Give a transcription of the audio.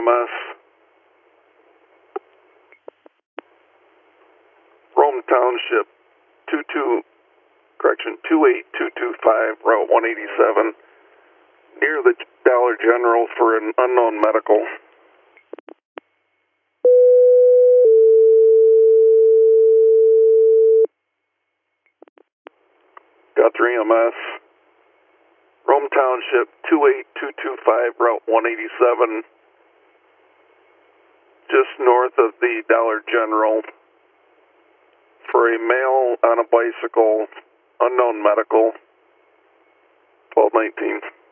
EMS. Rome Township, 28225, Route 187, near the Dollar General for an unknown medical. Guthrie EMS. Rome Township, 28225, Route 187, just north of the Dollar General, for a male on a bicycle, unknown medical, 1219.